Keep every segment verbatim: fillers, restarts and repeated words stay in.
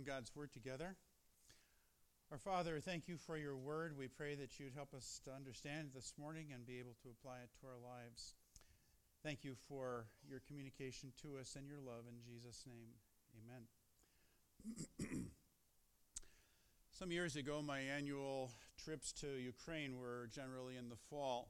God's Word together. Our Father, thank you for your Word. We pray that you'd help us to understand it this morning and be able to apply it to our lives. Thank you for your communication to us and your love. In Jesus' name, amen. Some years ago, my annual trips to Ukraine were generally in the fall.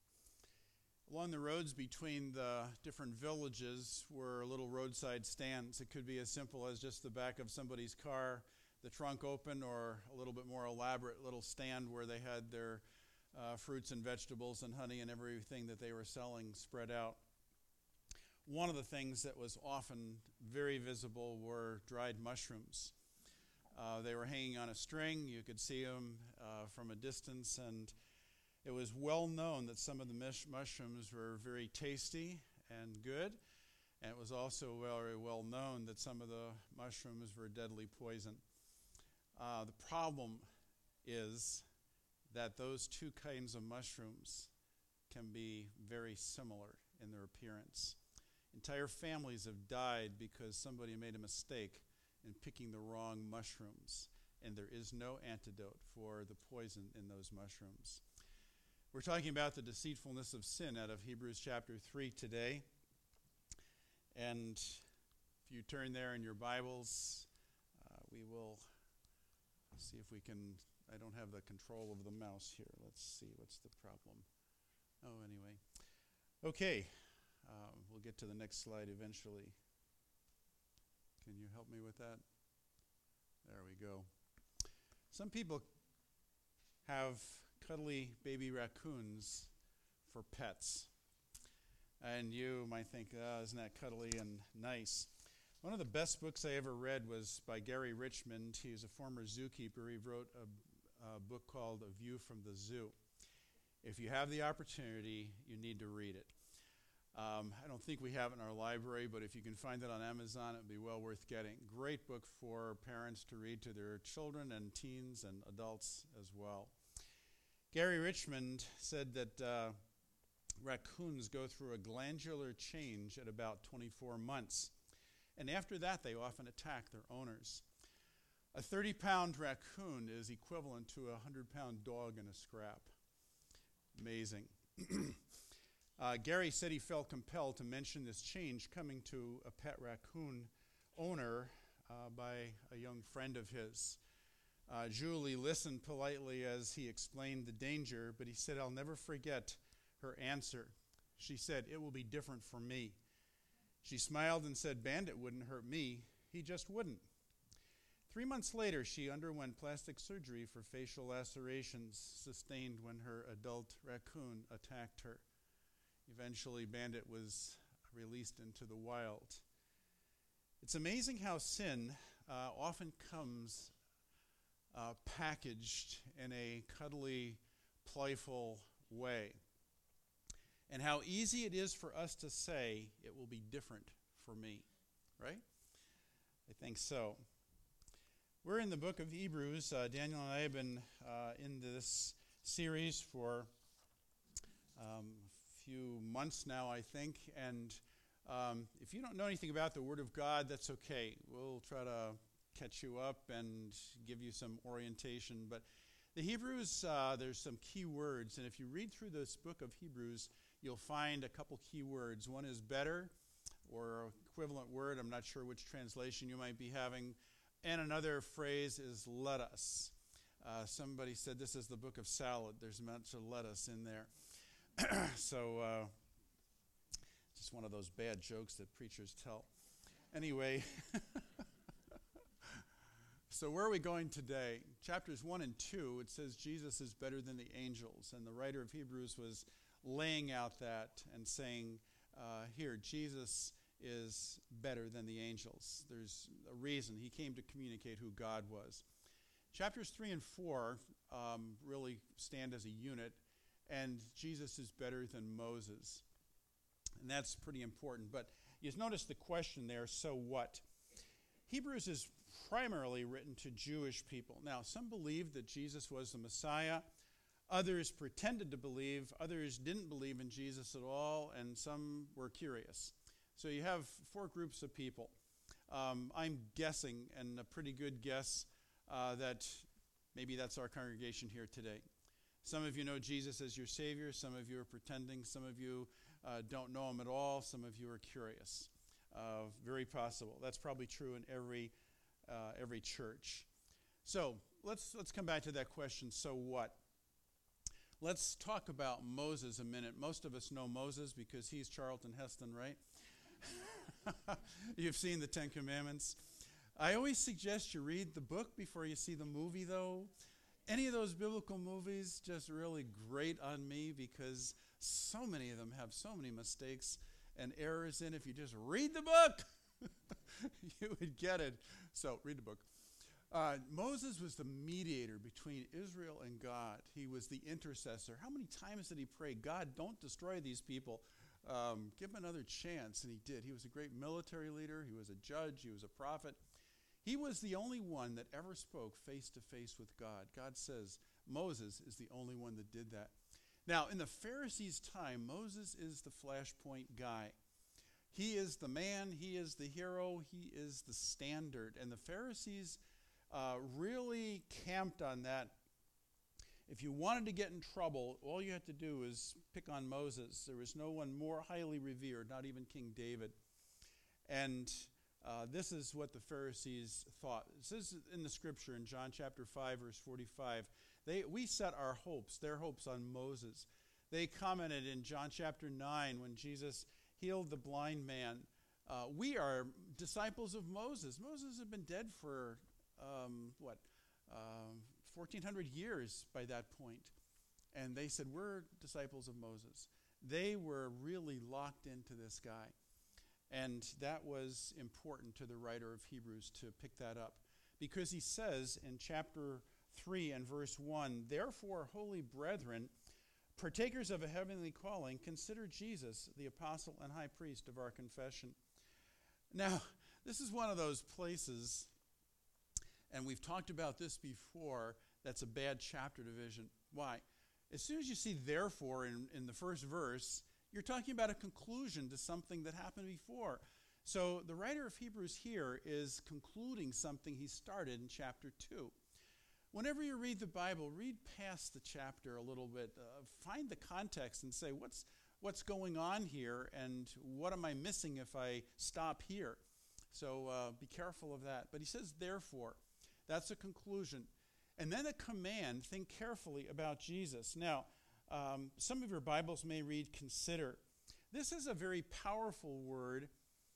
Along the roads between the different villages were little roadside stands. It could be as simple as just the back of somebody's car, the trunk open, or a little bit more elaborate little stand where they had their uh, fruits and vegetables and honey and everything that they were selling spread out. One of the things that was often very visible were dried mushrooms. Uh, they were hanging on a string. You could see them uh, from a distance, and it was well known that some of the mush- mushrooms were very tasty and good, and it was also very well known that some of the mushrooms were deadly poison. Uh, the problem is that those two kinds of mushrooms can be very similar in their appearance. Entire families have died because somebody made a mistake in picking the wrong mushrooms, and there is no antidote for the poison in those mushrooms. We're talking about the deceitfulness of sin out of Hebrews chapter three today. And if you turn there in your Bibles, uh, we will see if we can... I don't have the control of the mouse here. Let's see, what's the problem? Oh, anyway. Okay, uh, we'll get to the next slide eventually. Can you help me with that? There we go. Some people have cuddly baby raccoons for pets. And you might think, oh, isn't that cuddly and nice? One of the best books I ever read was by Gary Richmond. He's a former zookeeper. He wrote a, a book called A View from the Zoo. If you have the opportunity, you need to read it. Um, I don't think we have it in our library, but if you can find it on Amazon, it would be well worth getting. Great book for parents to read to their children and teens and adults as well. Gary Richmond said that uh, raccoons go through a glandular change at about twenty-four months. And after that, they often attack their owners. A thirty-pound raccoon is equivalent to a one hundred pound dog in a scrap. Amazing. uh, Gary said he felt compelled to mention this change coming to a pet raccoon owner uh, by a young friend of his. Uh, Julie listened politely as he explained the danger, but he said, "I'll never forget her answer." She said, "It will be different for me." She smiled and said, "Bandit wouldn't hurt me. He just wouldn't." Three months later, she underwent plastic surgery for facial lacerations sustained when her adult raccoon attacked her. Eventually, Bandit was released into the wild. It's amazing how sin uh, often comes Uh, packaged in a cuddly, playful way. And how easy it is for us to say, "It will be different for me," right? I think so. We're in the book of Hebrews. Uh, Daniel and I have been uh, in this series for um, a few months now, I think. And um, if you don't know anything about the Word of God, that's okay. We'll try to catch you up and give you some orientation. But the Hebrews, uh, there's some key words, and if you read through this book of Hebrews, you'll find a couple key words. One is better, or equivalent word. I'm not sure which translation you might be having. And another phrase is let us. Uh, somebody said this is the book of salad. There's much of lettuce in there. so, uh, just one of those bad jokes that preachers tell. Anyway... So where are we going today? Chapters one and two, it says Jesus is better than the angels. And the writer of Hebrews was laying out that and saying, uh, here, Jesus is better than the angels. There's a reason. He came to communicate who God was. Chapters three and four um, really stand as a unit, and Jesus is better than Moses. And that's pretty important. But you notice the question there, so what? Hebrews is primarily written to Jewish people. Now, some believed that Jesus was the Messiah. Others pretended to believe. Others didn't believe in Jesus at all, and some were curious. So you have four groups of people. Um, I'm guessing, and a pretty good guess, uh, that maybe that's our congregation here today. Some of you know Jesus as your Savior. Some of you are pretending. Some of you uh, don't know him at all. Some of you are curious. Uh, very possible. That's probably true in every uh, every church. So let's let's come back to that question. So what? Let's talk about Moses a minute. Most of us know Moses because he's Charlton Heston, right? You've seen the Ten Commandments. I always suggest you read the book before you see the movie, though. Any of those biblical movies just really grate on me because so many of them have so many mistakes and errors in. If you just read the book, you would get it. So read the book. Uh, Moses was the mediator between Israel and God. He was the intercessor. How many times did he pray, God, don't destroy these people. Um, give him another chance. And he did. He was a great military leader. He was a judge. He was a prophet. He was the only one that ever spoke face to face with God. God says Moses is the only one that did that. Now, in the Pharisees' time, Moses is the flashpoint guy. He is the man. He is the hero. He is the standard. And the Pharisees uh, really camped on that. If you wanted to get in trouble, all you had to do is pick on Moses. There was no one more highly revered, not even King David. And uh, this is what the Pharisees thought. It says in the scripture in John chapter five, verse forty-five, they, we set our hopes, their hopes on Moses. They commented in John chapter nine when Jesus healed the blind man, uh, we are disciples of Moses. Moses had been dead for, um, what, um, fourteen hundred years by that point. And they said, we're disciples of Moses. They were really locked into this guy. And that was important to the writer of Hebrews to pick that up. Because he says in chapter three and verse one, therefore, holy brethren, partakers of a heavenly calling, consider Jesus, the apostle and high priest of our confession. Now, this is one of those places, and we've talked about this before, that's a bad chapter division. Why? As soon as you see therefore in, in the first verse, you're talking about a conclusion to something that happened before. So the writer of Hebrews here is concluding something he started in chapter two. Whenever you read the Bible, read past the chapter a little bit. Uh, find the context and say, what's, what's going on here, and what am I missing if I stop here? So uh, be careful of that. But he says, therefore. That's a conclusion. And then a command, think carefully about Jesus. Now, um, some of your Bibles may read consider. This is a very powerful word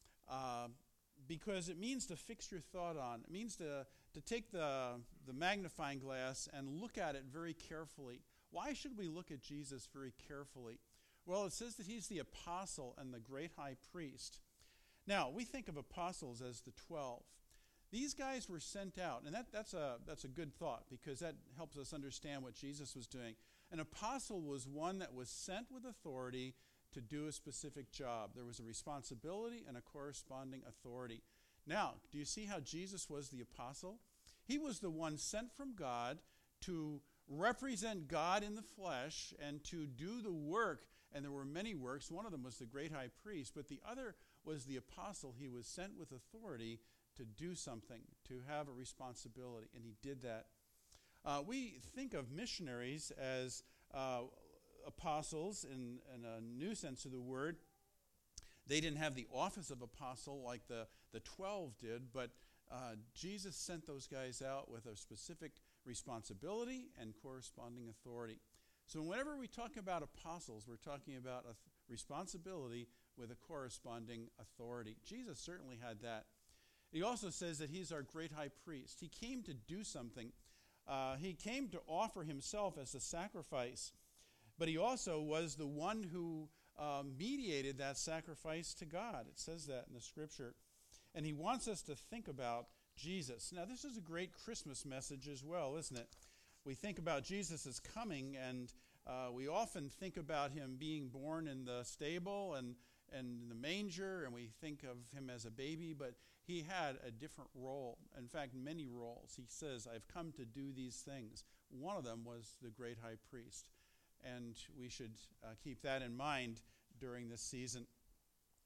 uh, because it means to fix your thought on. It means to, to take the, the magnifying glass and look at it very carefully. Why should we look at Jesus very carefully? Well, it says that he's the apostle and the great high priest. Now, we think of apostles as the twelve. These guys were sent out, and that, that's, a, that's a good thought because that helps us understand what Jesus was doing. An apostle was one that was sent with authority to do a specific job. There was a responsibility and a corresponding authority. Now, do you see how Jesus was the apostle? He was the one sent from God to represent God in the flesh and to do the work. And there were many works. One of them was the great high priest, but the other was the apostle. He was sent with authority to do something, to have a responsibility, and he did that. Uh, we think of missionaries as uh, apostles in, in a new sense of the word. They didn't have the office of apostle like the, the twelve did, but uh, Jesus sent those guys out with a specific responsibility and corresponding authority. So whenever we talk about apostles, we're talking about a th- responsibility with a corresponding authority. Jesus certainly had that. He also says that he's our great high priest. He came to do something. Uh, he came to offer himself as a sacrifice, but he also was the one who uh, mediated that sacrifice to God. It says that in the scripture. And he wants us to think about Jesus. Now, this is a great Christmas message as well, isn't it? We think about Jesus as coming, and uh, we often think about him being born in the stable and, and in the manger, and we think of him as a baby, but he had a different role. In fact, many roles. He says, I've come to do these things. One of them was the great high priest, and we should uh, keep that in mind during this season.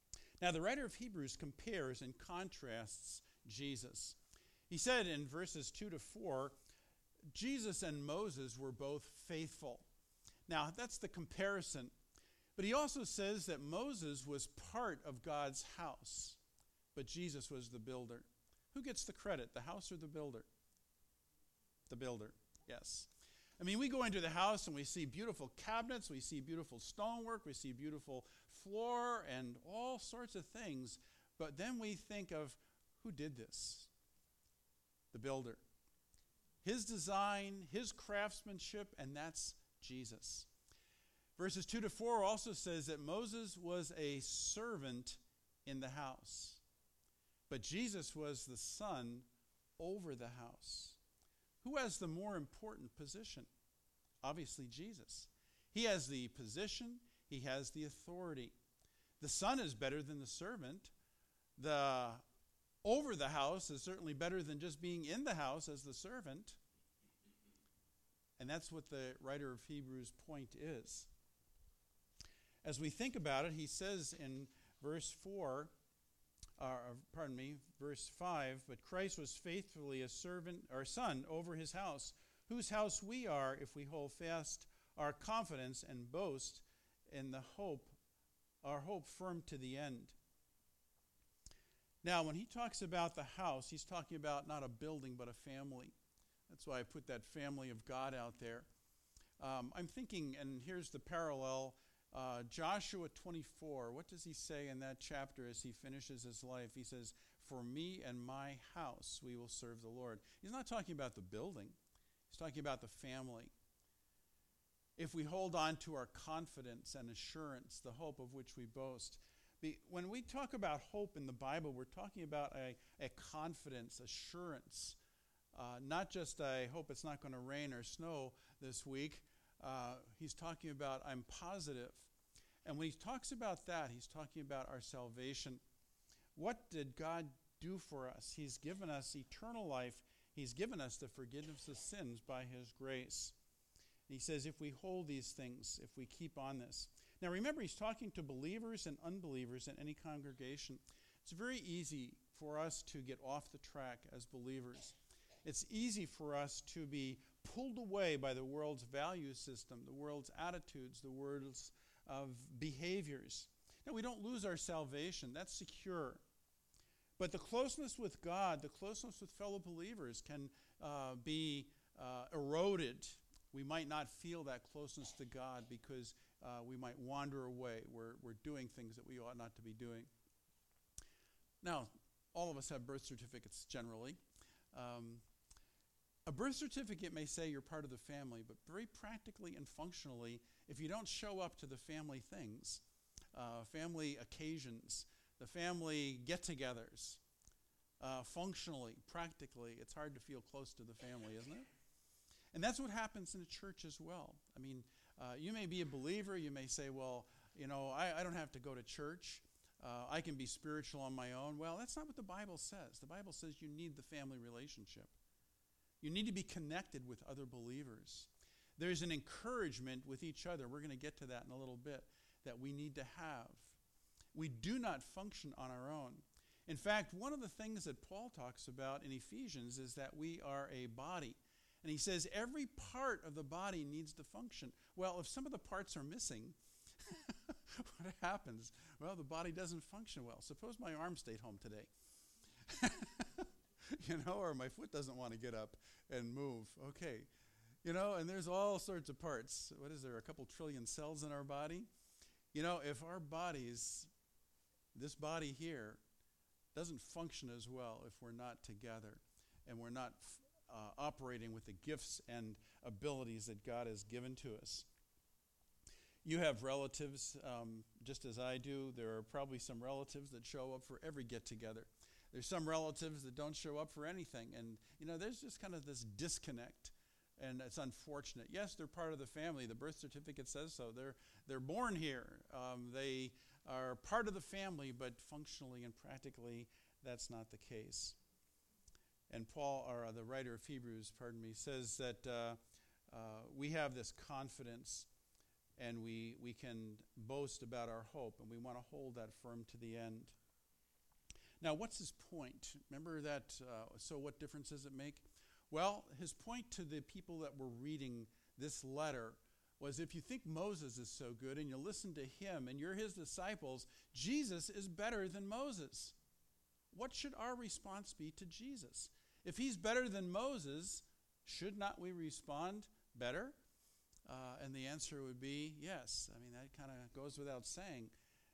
Now, the writer of Hebrews compares and contrasts Jesus. He said in verses two to four, Jesus and Moses were both faithful. Now, that's the comparison. But he also says that Moses was part of God's house, but Jesus was the builder. Who gets the credit, the house or the builder? The builder, yes. I mean, we go into the house and we see beautiful cabinets, we see beautiful stonework, we see beautiful floor and all sorts of things. But then we think of, who did this? The builder. His design, his craftsmanship, and that's Jesus. Verses two to four also says that Moses was a servant in the house, but Jesus was the son over the house. Who has the more important position? Obviously, Jesus. He has the position, he has the authority. The son is better than the servant. The over the house is certainly better than just being in the house as the servant. And that's what the writer of Hebrews' point is. As we think about it, he says in verse four, uh, pardon me, verse five, but Christ was faithfully a servant or son over his house, whose house we are if we hold fast our confidence and boast in the hope, our hope firm to the end. Now, when he talks about the house, he's talking about not a building, but a family. That's why I put that family of God out there. Um, I'm thinking, and here's the parallel, uh, Joshua twenty-four. What does he say in that chapter as he finishes his life? He says, for me and my house, we will serve the Lord. He's not talking about the building. He's talking about the family. If we hold on to our confidence and assurance, the hope of which we boast. Be, when we talk about hope in the Bible, we're talking about a, a confidence, assurance. Uh, not just I hope it's not going to rain or snow this week. Uh, he's talking about I'm positive. And when he talks about that, he's talking about our salvation. What did God do for us? He's given us eternal life. He's given us the forgiveness of sins by his grace. And he says if we hold these things, if we keep on this. Now remember, he's talking to believers and unbelievers in any congregation. It's very easy for us to get off the track as believers. It's easy for us to be pulled away by the world's value system, the world's attitudes, the world's of behaviors. Now, we don't lose our salvation. That's secure. But the closeness with God, the closeness with fellow believers can uh, be uh, eroded. We might not feel that closeness to God because uh, we might wander away. We're, we're doing things that we ought not to be doing. Now, all of us have birth certificates generally. Um, A birth certificate may say you're part of the family, but very practically and functionally, if you don't show up to the family things, uh, family occasions, the family get-togethers, uh, functionally, practically, it's hard to feel close to the family, isn't it? And that's what happens in a church as well. I mean, uh, you may be a believer, you may say, well, you know, I, I don't have to go to church. Uh, I can be spiritual on my own. Well, that's not what the Bible says. The Bible says you need the family relationship. You need to be connected with other believers. There's an encouragement with each other. We're going to get to that in a little bit, that we need to have. We do not function on our own. In fact, one of the things that Paul talks about in Ephesians is that we are a body. And he says every part of the body needs to function. Well, if some of the parts are missing, what happens? Well, the body doesn't function well. Suppose my arm stayed home today. You know, or my foot doesn't want to get up and move. Okay. You know, and there's all sorts of parts. What is there, a couple trillion cells in our body? You know, if our bodies, this body here, doesn't function as well if we're not together and we're not uh, operating with the gifts and abilities that God has given to us. You have relatives, um, just as I do. There are probably some relatives that show up for every get-together. There's some relatives that don't show up for anything. And, you know, there's just kind of this disconnect. And it's unfortunate. Yes, they're part of the family. The birth certificate says so. They're, they're born here. Um, they are part of the family, but functionally and practically, that's not the case. And Paul, or uh, the writer of Hebrews, pardon me, says that uh, uh, we have this confidence and we, we can boast about our hope, and we want to hold that firm to the end. Now, what's his point? Remember that, uh, so what difference does it make? Well, his point to the people that were reading this letter was, if you think Moses is so good and you listen to him and you're his disciples, Jesus is better than Moses. What should our response be to Jesus? If he's better than Moses, should not we respond better? Uh, and the answer would be yes. I mean, that kind of goes without saying.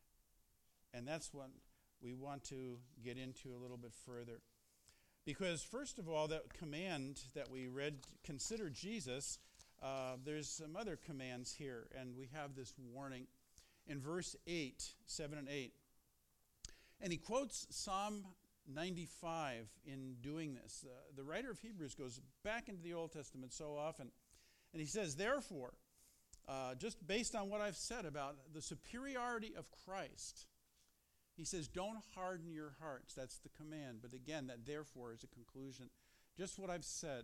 And that's what we want to get into a little bit further. Because first of all, that command that we read, consider Jesus, uh, there's some other commands here, and we have this warning in verse eight, seven and eight. And he quotes Psalm ninety-five in doing this. Uh, the writer of Hebrews goes back into the Old Testament so often, and he says, therefore, uh, just based on what I've said about the superiority of Christ, he says, don't harden your hearts. That's the command. But again, that therefore is a conclusion. Just what I've said,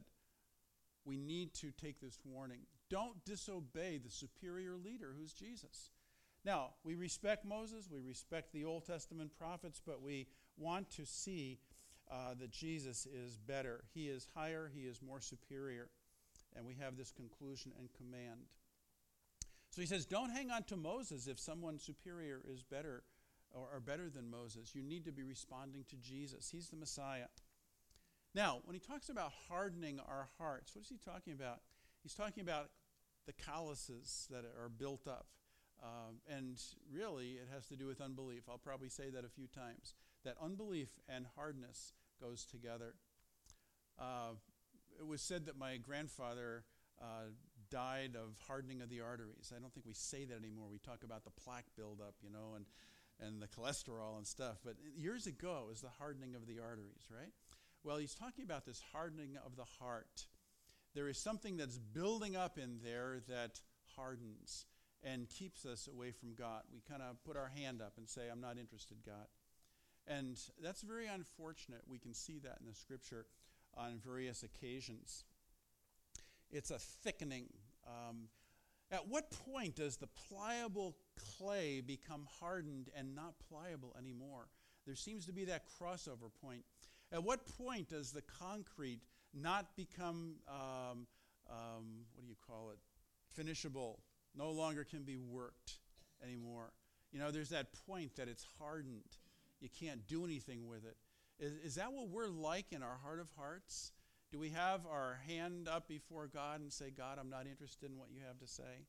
we need to take this warning. Don't disobey the superior leader who's Jesus. Now, we respect Moses, we respect the Old Testament prophets, but we want to see uh, that Jesus is better. He is higher, he is more superior. And we have this conclusion and command. So he says, don't hang on to Moses if someone superior is better or, or better than Moses. You need to be responding to Jesus. He's the Messiah. Now, when he talks about hardening our hearts, what is he talking about? He's talking about the calluses that are built up. Um, and really, it has to do with unbelief. I'll probably say that a few times. That unbelief and hardness goes together. Uh, it was said that my grandfather uh, died of hardening of the arteries. I don't think we say that anymore. We talk about the plaque buildup, you know, and, and the cholesterol and stuff. But years ago, it was the hardening of the arteries, right? Well, he's talking about this hardening of the heart. There is something that's building up in there that hardens and keeps us away from God. We kind of put our hand up and say, I'm not interested, God. And that's very unfortunate. We can see that in the scripture on various occasions. It's a thickening. Um, at what point does the pliable clay become hardened and not pliable anymore? There seems to be that crossover point. At what point does the concrete not become, um, um, what do you call it, finishable? No longer can be worked anymore. You know, there's that point that it's hardened. You can't do anything with it. Is, is that what we're like in our heart of hearts? Do we have our hand up before God and say, God, I'm not interested in what you have to say?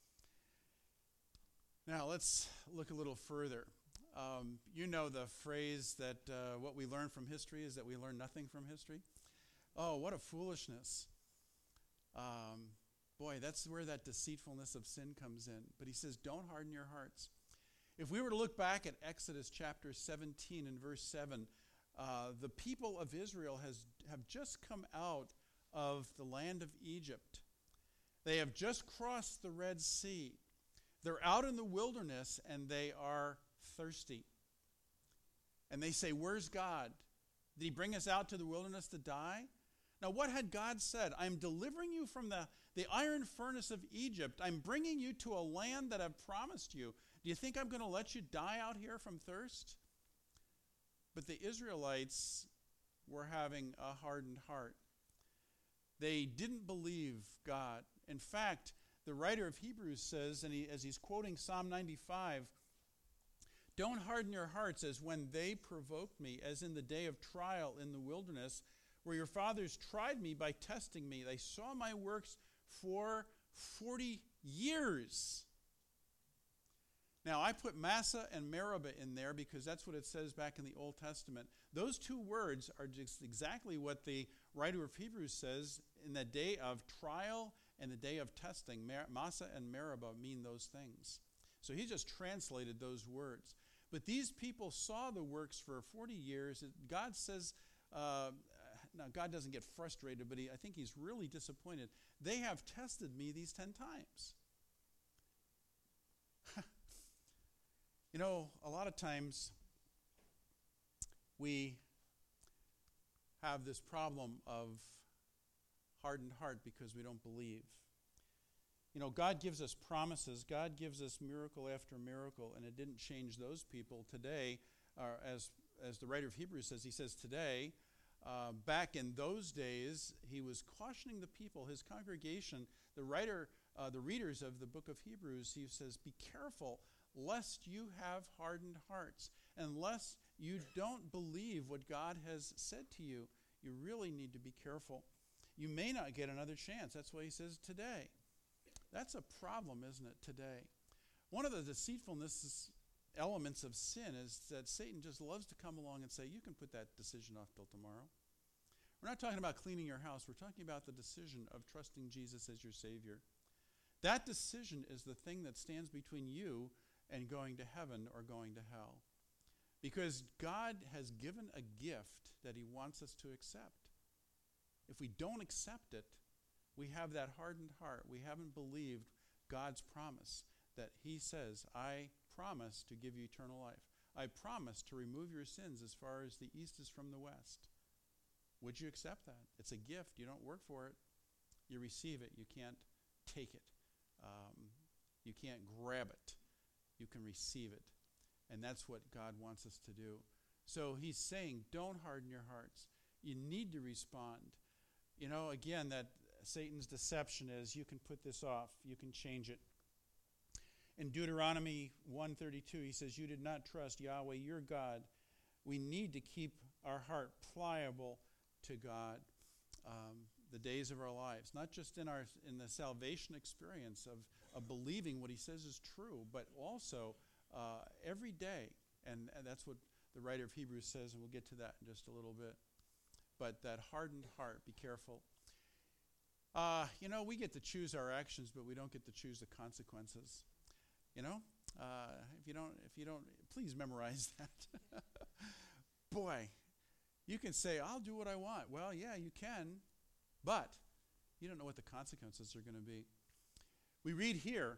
Now, let's look a little further. Um, you know the phrase that uh, what we learn from history is that we learn nothing from history. Oh, what a foolishness. Um, boy, that's where that deceitfulness of sin comes in. But he says, don't harden your hearts. If we were to look back at Exodus chapter seventeen and verse seven, uh, the people of Israel has have just come out of the land of Egypt. They have just crossed the Red Sea. They're out in the wilderness and they are thirsty. And they say, where's God? Did he bring us out to the wilderness to die? Now, what had God said? I'm delivering you from the, the iron furnace of Egypt. I'm bringing you to a land that I've promised you. Do you think I'm going to let you die out here from thirst? But the Israelites were having a hardened heart. They didn't believe God. In fact, the writer of Hebrews says, and he, as he's quoting Psalm ninety-five, don't harden your hearts as when they provoked me, as in the day of trial in the wilderness, where your fathers tried me by testing me. They saw my works for forty years. Now, I put Massah and Meribah in there because that's what it says back in the Old Testament. Those two words are just exactly what the writer of Hebrews says in the day of trial and the day of testing. Massah and Meribah mean those things. So he just translated those words. But these people saw the works for forty years. God says, uh, now God doesn't get frustrated, but he, I think he's really disappointed. They have tested me these ten times. You know, a lot of times we have this problem of hardened heart because we don't believe. You know, God gives us promises. God gives us miracle after miracle, and it didn't change those people. Today, uh, as, as the writer of Hebrews says, he says today, uh, back in those days, he was cautioning the people, his congregation, the writer, uh, the readers of the book of Hebrews, he says, be careful lest you have hardened hearts, unless you don't believe what God has said to you. You really need to be careful. You may not get another chance. That's why he says today. That's a problem, isn't it, today? One of the deceitfulness elements of sin is that Satan just loves to come along and say, you can put that decision off till tomorrow. We're not talking about cleaning your house. We're talking about the decision of trusting Jesus as your Savior. That decision is the thing that stands between you and going to heaven or going to hell. Because God has given a gift that he wants us to accept. If we don't accept it, we have that hardened heart. We haven't believed God's promise that he says, I promise to give you eternal life. I promise to remove your sins as far as the east is from the west. Would you accept that? It's a gift. You don't work for it. You receive it. You can't take it. Um, you can't grab it. You can receive it. And that's what God wants us to do. So he's saying, don't harden your hearts. You need to respond. You know, again, that Satan's deception is you can put this off. You can change it. In Deuteronomy one thirty-two, he says, you did not trust Yahweh, your God. We need to keep our heart pliable to God um, the days of our lives. Not just in our in the salvation experience of, of believing what he says is true, but also uh, every day. And, and that's what the writer of Hebrews says, and we'll get to that in just a little bit. But that hardened heart, be careful. Uh, you know, we get to choose our actions, but we don't get to choose the consequences. You know, uh, if you don't, if you don't, please memorize that. Boy, you can say, I'll do what I want. Well, yeah, you can, but you don't know what the consequences are going to be. We read here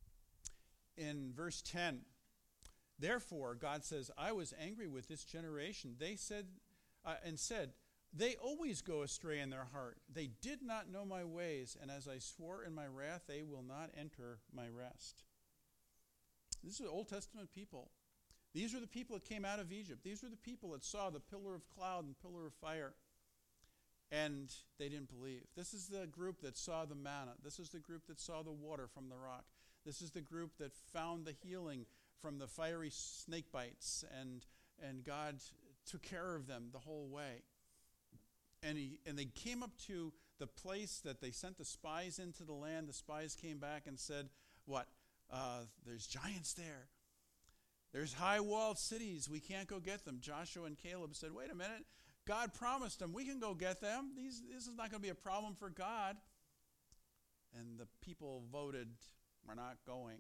in verse ten, therefore, God says, I was angry with this generation. They said, uh, and said, they always go astray in their heart. They did not know my ways, and as I swore in my wrath, they will not enter my rest. This is Old Testament people. These are the people that came out of Egypt. These are the people that saw the pillar of cloud and pillar of fire, and they didn't believe. This is the group that saw the manna. This is the group that saw the water from the rock. This is the group that found the healing from the fiery snake bites, and, and God took care of them the whole way. And, he, and they came up to the place that they sent the spies into the land. The spies came back and said, what? Uh, there's giants there. There's high-walled cities. We can't go get them. Joshua and Caleb said, wait a minute. God promised them. We can go get them. These, this is not going to be a problem for God. And the people voted, we're not going.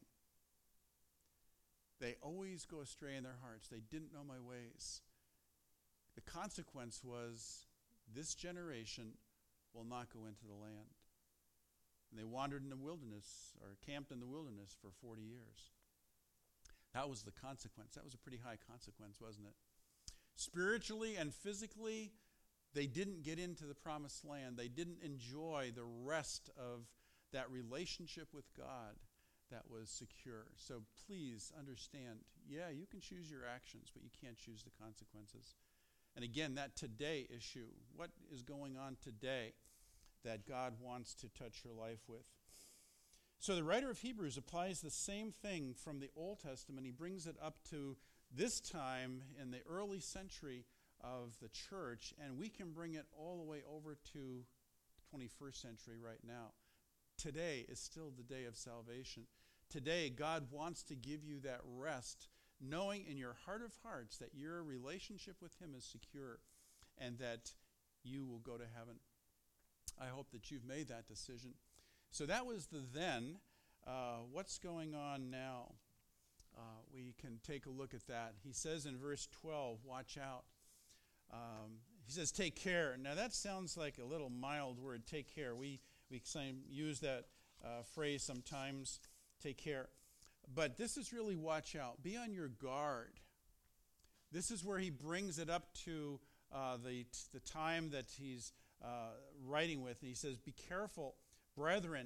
They always go astray in their hearts. They didn't know my ways. The consequence was this generation will not go into the land. And they wandered in the wilderness or camped in the wilderness for forty years. That was the consequence. That was a pretty high consequence, wasn't it? Spiritually and physically, they didn't get into the promised land. They didn't enjoy the rest of that relationship with God that was secure. So please understand, yeah, you can choose your actions, but you can't choose the consequences. And again, that today issue, what is going on today that God wants to touch your life with? So the writer of Hebrews applies the same thing from the Old Testament. He brings it up to this time in the early century of the church, and we can bring it all the way over to the twenty-first century right now. Today is still the day of salvation. Today, God wants to give you that rest, knowing in your heart of hearts that your relationship with him is secure and that you will go to heaven. I hope that you've made that decision. So that was the then. Uh, what's going on now? Uh, we can take a look at that. He says in verse twelve, watch out. Um, he says, take care. Now that sounds like a little mild word, take care. We, we use that uh, phrase sometimes, take care. But this is really watch out. Be on your guard. This is where he brings it up to uh, the, the time that he's uh, writing with. He says, be careful, brethren.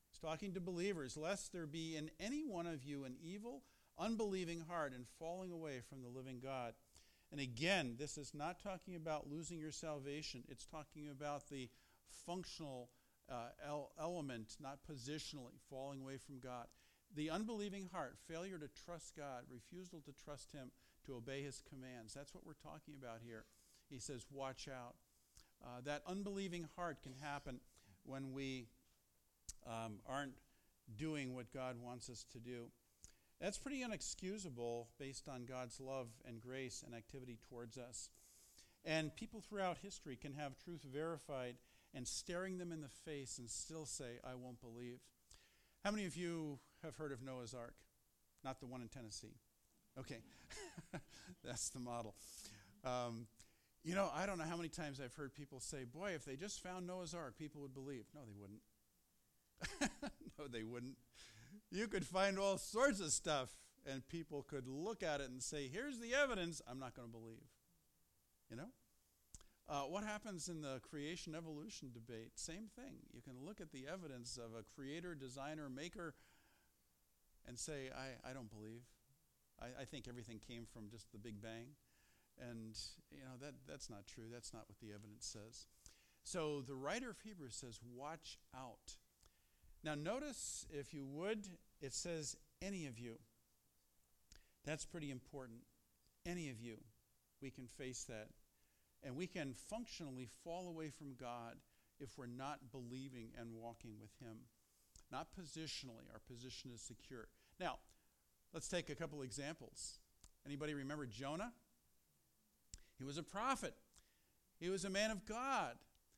He's talking to believers. Lest there be in any one of you an evil, unbelieving heart and falling away from the living God. And again, this is not talking about losing your salvation. It's talking about the functional uh, el- element, not positionally, falling away from God. The unbelieving heart, failure to trust God, refusal to trust him, to obey his commands. That's what we're talking about here. He says, watch out. Uh, that unbelieving heart can happen when we um, aren't doing what God wants us to do. That's pretty inexcusable based on God's love and grace and activity towards us. And people throughout history can have truth verified and staring them in the face and still say, I won't believe. How many of you have heard of Noah's Ark? Not the one in Tennessee. Okay. That's the model. Um, you know, I don't know how many times I've heard people say, boy, if they just found Noah's Ark, people would believe. No, they wouldn't. No, they wouldn't. You could find all sorts of stuff, and people could look at it and say, here's the evidence. I'm not going to believe. You know? Uh, what happens in the creation-evolution debate? Same thing. You can look at the evidence of a creator, designer, maker, and say, I, I don't believe. I, I think everything came from just the Big Bang. And, you know, that, that's not true. That's not what the evidence says. So the writer of Hebrews says, watch out. Now notice, if you would, it says, any of you. That's pretty important. Any of you. We can face that. And we can functionally fall away from God if we're not believing and walking with him. Not positionally. Our position is secure. Now, let's take a couple examples. Anybody remember Jonah? He was a prophet. He was a man of God.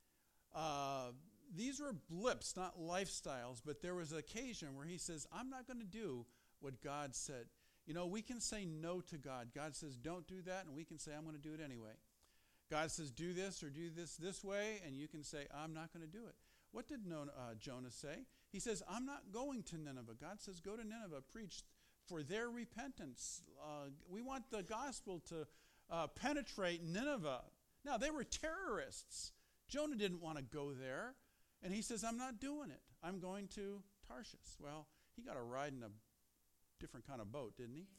Uh, these were blips, not lifestyles, but there was an occasion where he says, I'm not going to do what God said. You know, we can say no to God. God says, don't do that, and we can say, I'm going to do it anyway. God says, do this or do this this way, and you can say, I'm not going to do it. What did no, uh, Jonah say? He says, I'm not going to Nineveh. God says, go to Nineveh, preach for their repentance. Uh, we want the gospel to uh, penetrate Nineveh. Now, they were terrorists. Jonah didn't want to go there. And he says, I'm not doing it. I'm going to Tarshish. Well, he got a ride in a different kind of boat, didn't he?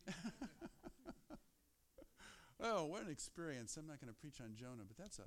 Oh, what an experience. I'm not going to preach on Jonah, but that's a,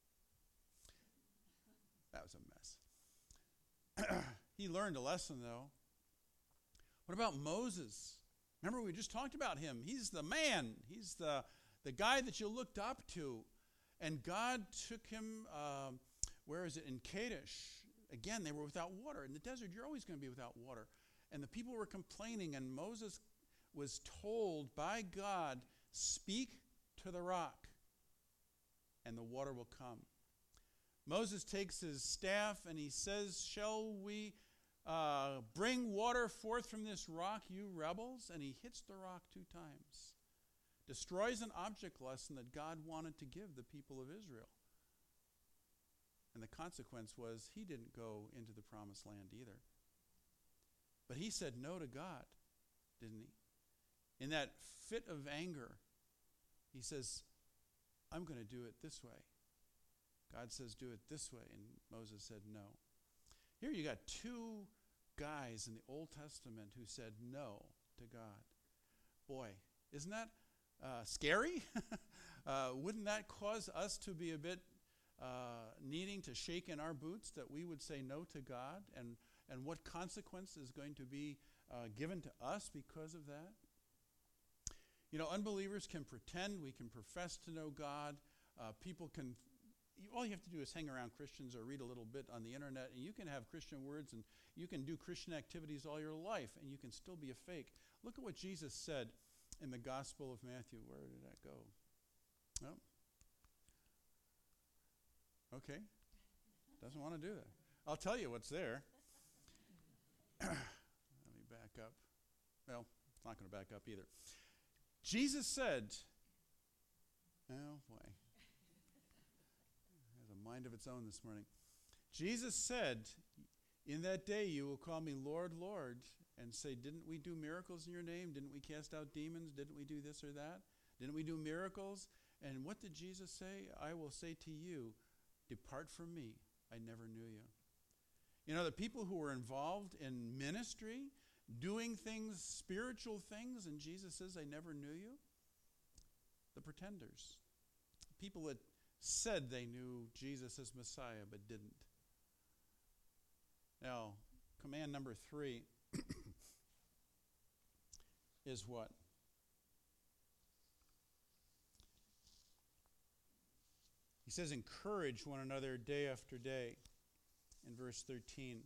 that was a mess. He learned a lesson, though. What about Moses? Remember, we just talked about him. He's the man. He's the, the guy that you looked up to. And God took him, uh, where is it, in Kadesh. Again, they were without water. In the desert, you're always going to be without water. And the people were complaining, and Moses was told by God, speak to the rock, and the water will come. Moses takes his staff, and he says, shall we uh, bring water forth from this rock, you rebels? And he hits the rock two times. Destroys an object lesson that God wanted to give the people of Israel. And the consequence was he didn't go into the promised land either. But he said no to God, didn't he? In that fit of anger, he says, I'm going to do it this way. God says, do it this way. And Moses said no. Here you got two guys in the Old Testament who said no to God. Boy, isn't that uh, scary? uh, wouldn't that cause us to be a bit uh, needing to shake in our boots, that we would say no to God, and, and what consequence is going to be uh, given to us because of that? You know, unbelievers can pretend, we can profess to know God. Uh, people can, all you have to do is hang around Christians or read a little bit on the internet, and you can have Christian words and you can do Christian activities all your life, and you can still be a fake. Look at what Jesus said in the Gospel of Matthew. Where did that go? Oh. Okay. Doesn't want to do that. I'll tell you what's there. Let me back up. Well, it's not going to back up either. Jesus said, oh boy, it has a mind of its own this morning. Jesus said, in that day you will call me Lord, Lord, and say, didn't we do miracles in your name? Didn't we cast out demons? Didn't we do this or that? Didn't we do miracles? And what did Jesus say? I will say to you, depart from me, I never knew you. You know, the people who were involved in ministry, doing things, spiritual things, and Jesus says, I never knew you. The pretenders. People that said they knew Jesus as Messiah but didn't. Now, command number three is what? He says, encourage one another day after day in verse thirteen.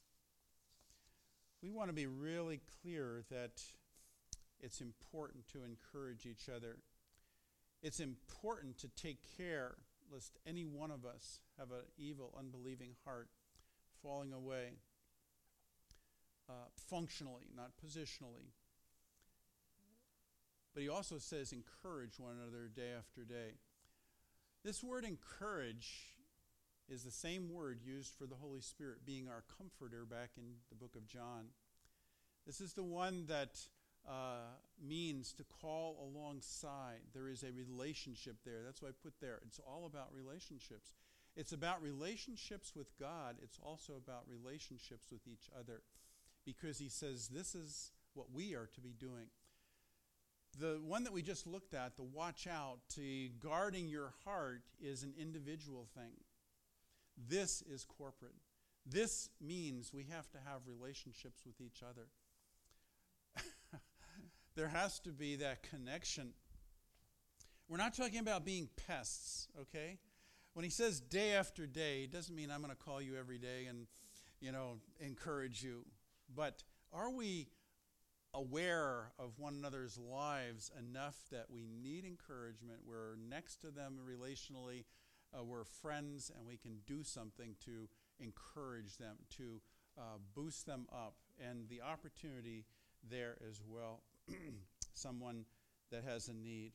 We want to be really clear that it's important to encourage each other. It's important to take care lest any one of us have an evil, unbelieving heart falling away uh, functionally, not positionally. But he also says encourage one another day after day. This word encourage is the same word used for the Holy Spirit being our comforter back in the book of John. This is the one that uh, means to call alongside. There is a relationship there. That's what I put there. It's all about relationships. It's about relationships with God. It's also about relationships with each other, because he says this is what we are to be doing. The one that we just looked at, the watch out, to guarding your heart, is an individual thing. This is corporate. This means we have to have relationships with each other. There has to be that connection. We're not talking about being pests, okay? When he says day after day, it doesn't mean I'm going to call you every day and, you know, encourage you. But are we aware of one another's lives enough that we need encouragement? We're next to them relationally. Uh, we're friends, and we can do something to encourage them, to uh, boost them up, and the opportunity there as well. Someone that has a need.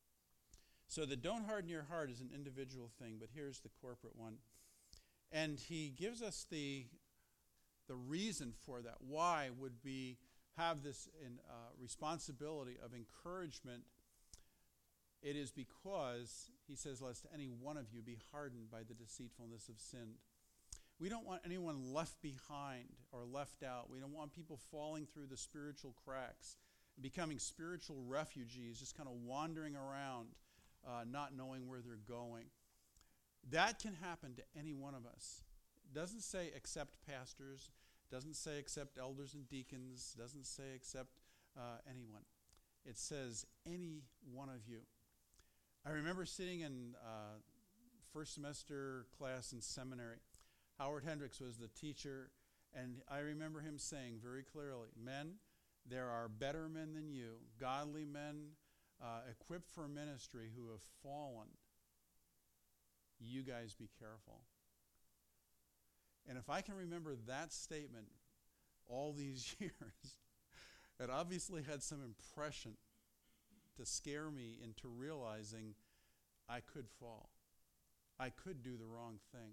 So the don't harden your heart is an individual thing, but here's the corporate one. And he gives us the, the reason for that. Why would we have this in, uh, responsibility of encouragement? It is because, he says, lest any one of you be hardened by the deceitfulness of sin. We don't want anyone left behind or left out. We don't want people falling through the spiritual cracks, becoming spiritual refugees, just kind of wandering around, uh, not knowing where they're going. That can happen to any one of us. It doesn't say except pastors. It doesn't say except elders and deacons. It doesn't say except uh, anyone. It says any one of you. I remember sitting in uh, first semester class in seminary. Howard Hendricks was the teacher, and I remember him saying very clearly, men, there are better men than you, godly men uh, equipped for ministry who have fallen. You guys be careful. And if I can remember that statement all these years, it obviously had some impression to scare me into realizing I could fall. I could do the wrong thing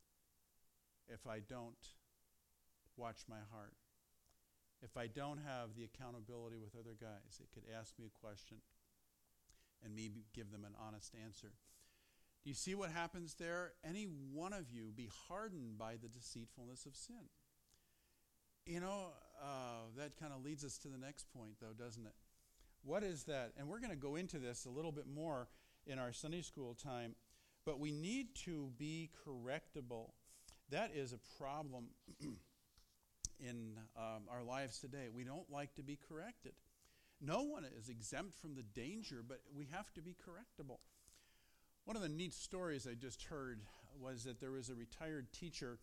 if I don't watch my heart. If I don't have the accountability with other guys, it could ask me a question and me give them an honest answer. Do you see what happens there? Any one of you be hardened by the deceitfulness of sin. You know, uh, that kind of leads us to the next point, though, doesn't it? What is that? And we're going to go into this a little bit more in our Sunday school time, but we need to be correctable. That is a problem in um, our lives today. We don't like to be corrected. No one is exempt from the danger, but we have to be correctable. One of the neat stories I just heard was that there was a retired teacher,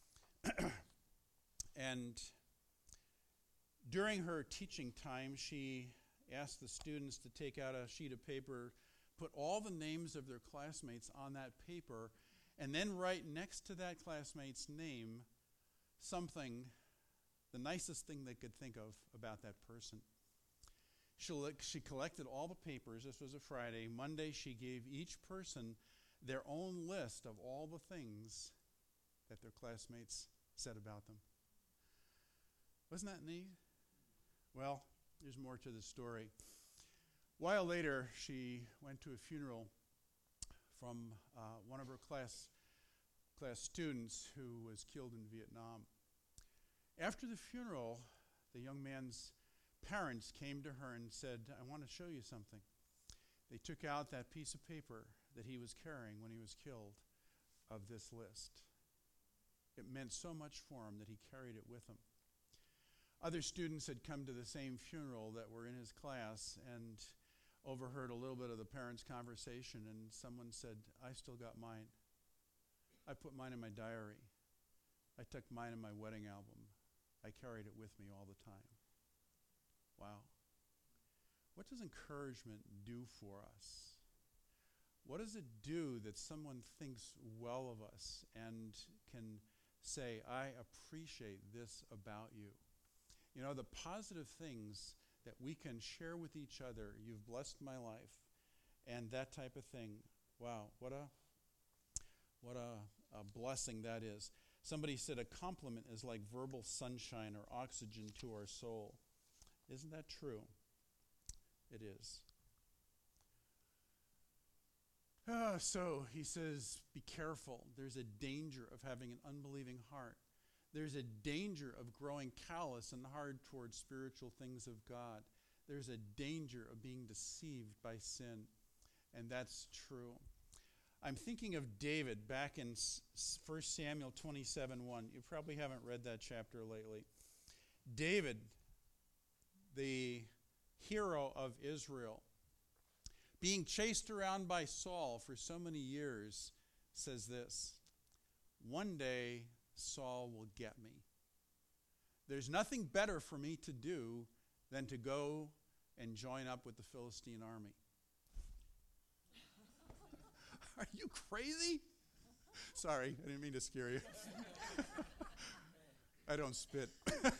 and during her teaching time, she asked the students to take out a sheet of paper, put all the names of their classmates on that paper, and then write next to that classmate's name something, the nicest thing they could think of about that person. She, she collected all the papers. This was a Friday. Monday, she gave each person their own list of all the things that their classmates said about them. Wasn't that neat? Well, there's more to the story. A while later, she went to a funeral from uh, one of her class class students who was killed in Vietnam. After the funeral, the young man's parents came to her and said, I want to show you something. They took out that piece of paper that he was carrying when he was killed of this list. It meant so much for him that he carried it with him. Other students had come to the same funeral that were in his class and overheard a little bit of the parents' conversation, and someone said, I still got mine. I put mine in my diary. I took mine in my wedding album. I carried it with me all the time. Wow. What does encouragement do for us? What does it do that someone thinks well of us and can say, I appreciate this about you? You know, the positive things that we can share with each other. You've blessed my life, and that type of thing. Wow, what a what a, a blessing that is. Somebody said a compliment is like verbal sunshine or oxygen to our soul. Isn't that true? It is. Uh, so he says, be careful. There's a danger of having an unbelieving heart. There's a danger of growing callous and hard towards spiritual things of God. There's a danger of being deceived by sin. And that's true. I'm thinking of David back in First Samuel twenty-seven one. You probably haven't read that chapter lately. David, the hero of Israel, being chased around by Saul for so many years, says this, one day Saul will get me. There's nothing better for me to do than to go and join up with the Philistine army. Are you crazy? Sorry, I didn't mean to scare you. I don't spit.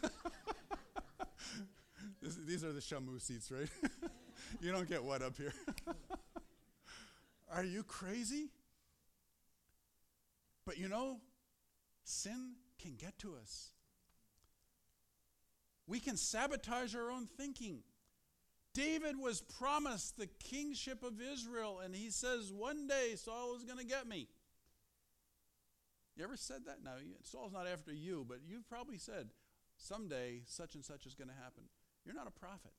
this, these are the Shamu seats, right? You don't get wet up here. Are you crazy? But you know, sin can get to us. We can sabotage our own thinking. David was promised the kingship of Israel, and he says, one day Saul is going to get me. You ever said that? No, Saul's not after you, but you've probably said, someday such and such is going to happen. You're not a prophet.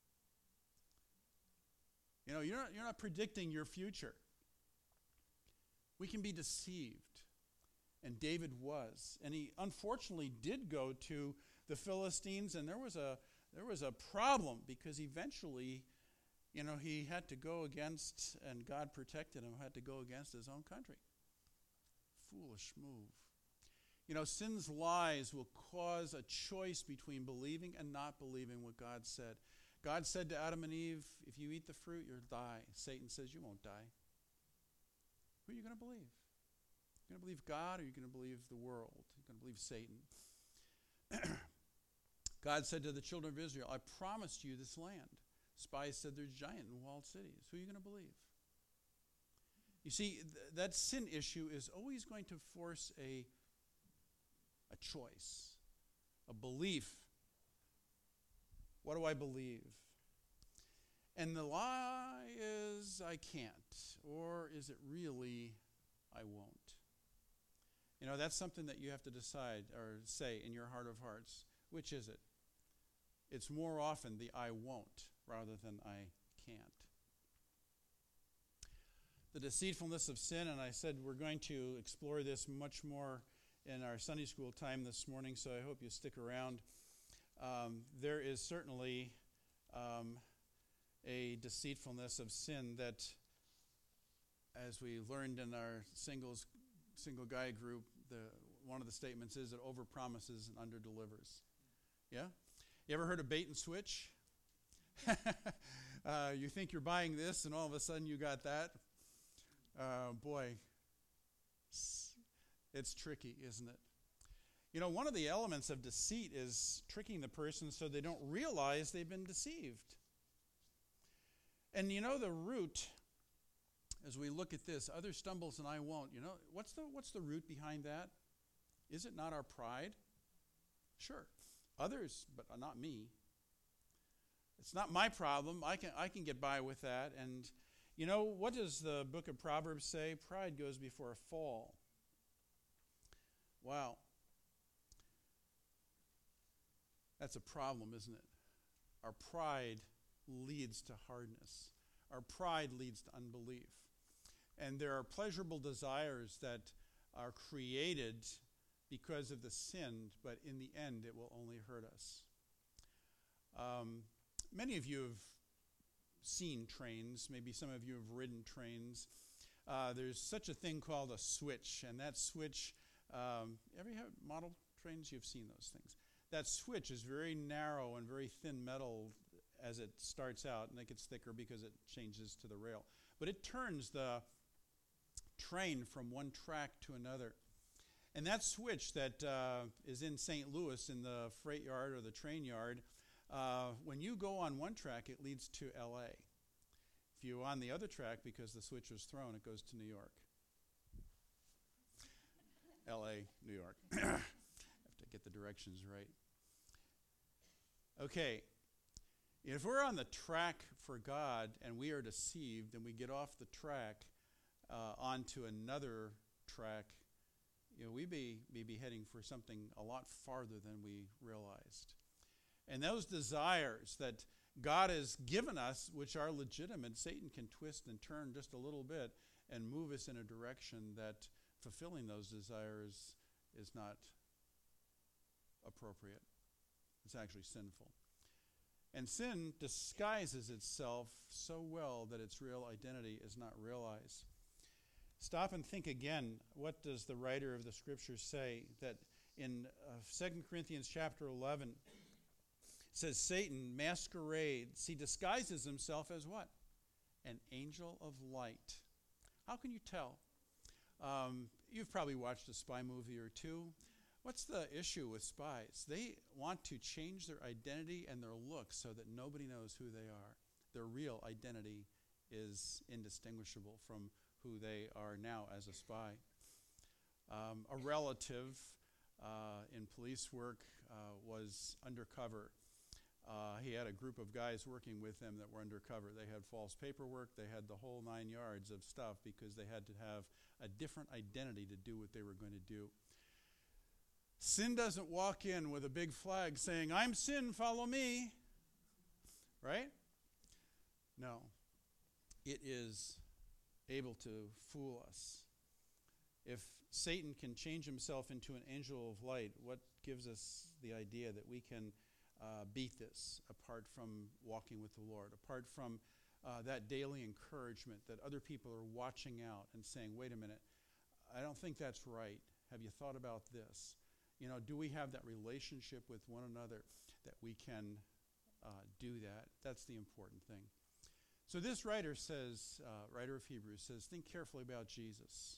You know, you're not, you're not predicting your future. We can be deceived. And David was. And he unfortunately did go to the Philistines, and there was a there was a problem because eventually, you know, he had to go against, and God protected him, had to go against his own country. Foolish move. You know, sin's lies will cause a choice between believing and not believing what God said. God said to Adam and Eve, if you eat the fruit, you'll die. Satan says, you won't die. Who are you going to believe? You're going to believe God, or you're going to believe the world? You're going to believe Satan. God said to the children of Israel, I promised you this land. Spies said there's giant and walled cities. Who are you going to believe? You see, th- that sin issue is always going to force a, a choice, a belief. What do I believe? And the lie is, I can't. Or is it really, I won't? You know, that's something that you have to decide or say in your heart of hearts. Which is it? It's more often the I won't rather than I can't. The deceitfulness of sin, and I said we're going to explore this much more in our Sunday school time this morning, so I hope you stick around. Um, there is certainly um, a deceitfulness of sin that, as we learned in our singles single guy group, the one of the statements is it overpromises and underdelivers. Yeah? You ever heard of bait and switch? uh, you think you're buying this, and all of a sudden you got that. Uh, boy, it's, it's tricky, isn't it? You know, one of the elements of deceit is tricking the person so they don't realize they've been deceived. And you know the root, as we look at this, other stumbles and I won't, you know, what's the what's the root behind that? Is it not our pride? Sure. Others, but not me. It's not my problem. I can I can get by with that. And you know, what does the book of Proverbs say? Pride goes before a fall. Wow. That's a problem, isn't it? Our pride leads to hardness. Our pride leads to unbelief. And there are pleasurable desires that are created because of the sin, but in the end, it will only hurt us. Um, many of you have seen trains. Maybe some of you have ridden trains. Uh, there's such a thing called a switch, and that switch, um, ever have model trains? You've seen those things. That switch is very narrow and very thin metal as it starts out, and it gets thicker because it changes to the rail. But it turns the train from one track to another. And that switch that uh, is in Saint Louis in the freight yard or the train yard, uh, when you go on one track, it leads to L A. If you're on the other track, because the switch was thrown, it goes to New York. L A, New York. I have to get the directions right. Okay. If we're on the track for God and we are deceived and we get off the track uh, onto another track, you know, we may, may be heading for something a lot farther than we realized. And those desires that God has given us, which are legitimate, Satan can twist and turn just a little bit and move us in a direction that fulfilling those desires is not appropriate. It's actually sinful. And sin disguises itself so well that its real identity is not realized. Stop and think again. What does the writer of the scriptures say? That in uh, Second Corinthians chapter eleven, it says Satan masquerades. He disguises himself as what? An angel of light. How can you tell? Um, you've probably watched a spy movie or two. What's the issue with spies? They want to change their identity and their look so that nobody knows who they are. Their real identity is indistinguishable from who they are now as a spy. Um, a relative uh, in police work uh, was undercover. Uh, he had a group of guys working with him that were undercover. They had false paperwork. They had the whole nine yards of stuff because they had to have a different identity to do what they were going to do. Sin doesn't walk in with a big flag saying, "I'm sin, follow me." Right? No. It is able to fool us. If Satan can change himself into an angel of light, what gives us the idea that we can uh, beat this apart from walking with the Lord, apart from uh, that daily encouragement that other people are watching out and saying, "Wait a minute, I don't think that's right. Have you thought about this?" You know, do we have that relationship with one another that we can uh, do that? That's the important thing. So this writer says, uh, writer of Hebrews says, think carefully about Jesus.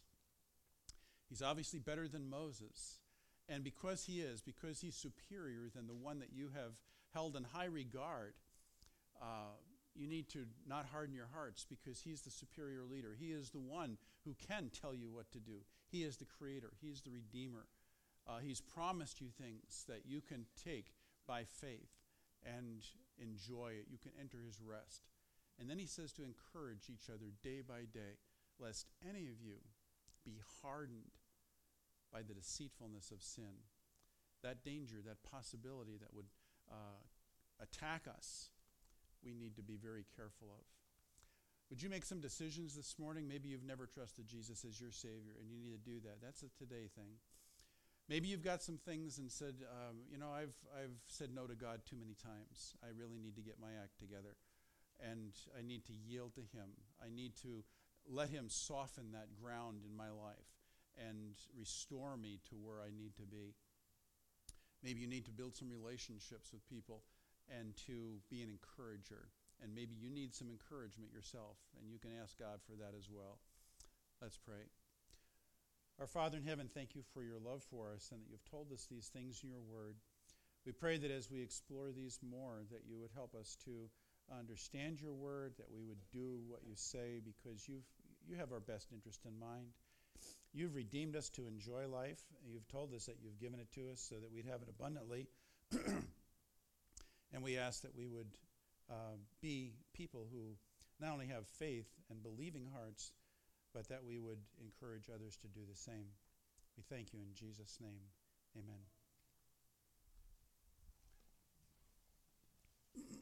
He's obviously better than Moses. And because he is, because he's superior than the one that you have held in high regard, uh, you need to not harden your hearts because he's the superior leader. He is the one who can tell you what to do. He is the creator. He is the redeemer. Uh, he's promised you things that you can take by faith and enjoy it. You can enter his rest. And then he says to encourage each other day by day, lest any of you be hardened by the deceitfulness of sin. That danger, that possibility that would uh, attack us, we need to be very careful of. Would you make some decisions this morning? Maybe you've never trusted Jesus as your Savior, and you need to do that. That's a today thing. Maybe you've got some things and said, um, you know, I've I've said no to God too many times. I really need to get my act together. And I need to yield to him. I need to let him soften that ground in my life and restore me to where I need to be. Maybe you need to build some relationships with people and to be an encourager. And maybe you need some encouragement yourself, and you can ask God for that as well. Let's pray. Our Father in heaven, thank you for your love for us and that you've told us these things in your word. We pray that as we explore these more, that you would help us to understand your word, that we would do what you say because you've, you have our best interest in mind. You've redeemed us to enjoy life. You've told us that you've given it to us so that we'd have it abundantly. And we ask that we would uh, be people who not only have faith and believing hearts, but that we would encourage others to do the same. We thank you in Jesus' name. Amen.